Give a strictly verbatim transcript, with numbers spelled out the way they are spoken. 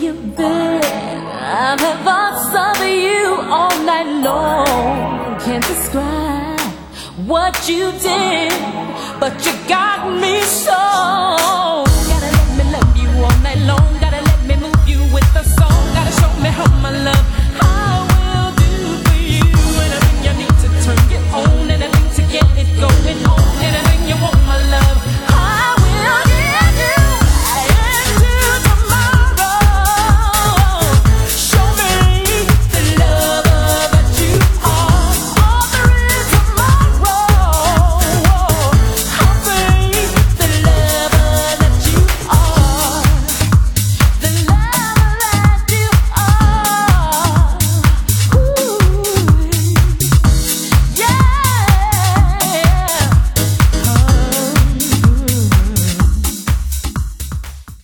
you've been. I've had thoughts of you all night long. Can't describe what you did, but you got me so.